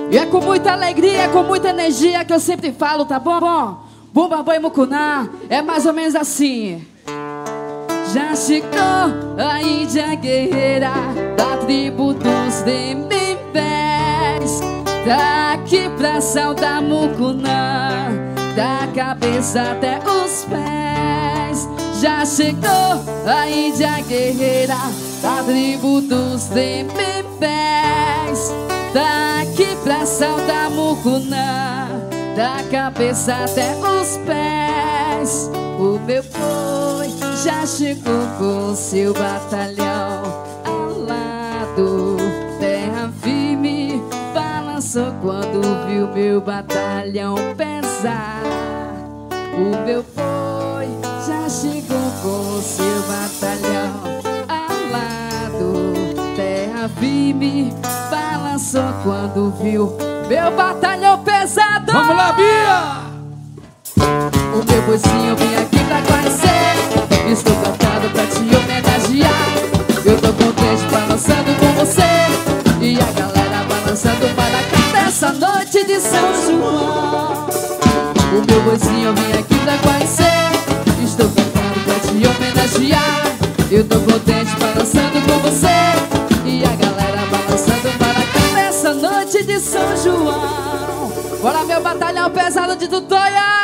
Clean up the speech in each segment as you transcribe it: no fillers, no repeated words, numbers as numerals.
E é com muita alegria, é com muita energia que eu sempre falo, tá bom? Bumba Boi Mucuná, é mais ou menos assim. Já chegou a Índia guerreira da tribo dos Demipés. Tá aqui pra saudar Mucuná, da cabeça até os pés. Já chegou a Índia guerreira da tribo dos Demipés. Tá aqui pra saudar Mucuná, da cabeça até os pés. O meu boi já chegou com seu batalhão alado. Terra firme balançou quando viu meu batalhão pesar. O meu boi já chegou com seu batalhão alado. Terra firme balançou quando viu meu batalhão pesado. Vamos lá, Bia! O meu boizinho vem aqui pra conhecer. Estou cantando pra te homenagear. Eu tô contente balançando com você e a galera balançando para cá nessa noite de São João. O meu boizinho vem aqui pra conhecer. Estou cantando pra te homenagear. Eu tô contente balançando com você e a galera balançando para cá nessa noite de São João. Bora, meu batalhão pesado de Tutóia!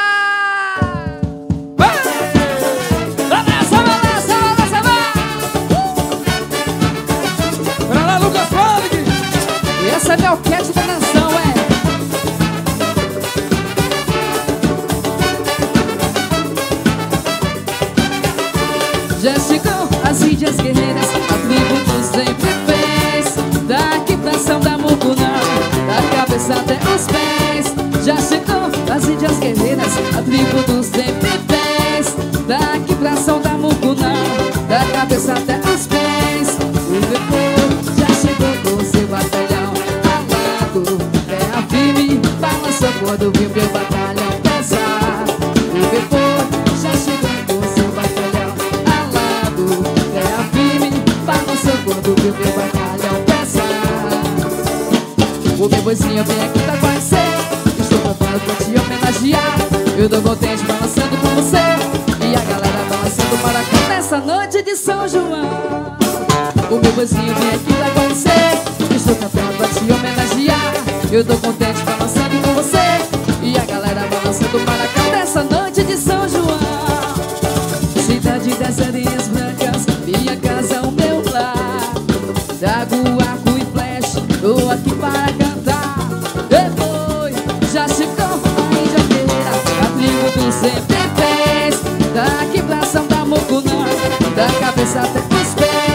Essa é minha orquestra da nação, Já chegou as Índias guerreiras, a tribo dos Demipés. Daqui pra São da Mucuná, da cabeça até os pés. Já chegou as Índias guerreiras, a tribo dos Demipés. Daqui pra São da Mucuná, da cabeça até os pés. O meu povo já chegou com seu batalhão alado. Terra firme balançou quando viu meu batalhão pesar. O meu povo já chegou com seu batalhão alado. Terra firme balançou quando viu meu batalhão pesar. O meu boizinho vem aqui pra conhecer. Estou cantando pra te homenagear. Eu tô contente balançando com você e a galera balançando para cá nessa noite de São João. O meu boizinho vem aqui pra conhecer. Estou cantando pra te homenagear. Eu tô contente balançando com você e a galera balançando para cá nessa noite de São João. Cidade das areias brancas, minha casa, o meu lar. Trago arco e flecha, tô aqui para cantar. Depois já chegou a Índia guerreira, a tribo dos Demipés. Daqui pra São da Mucuná, da cabeça até os pés.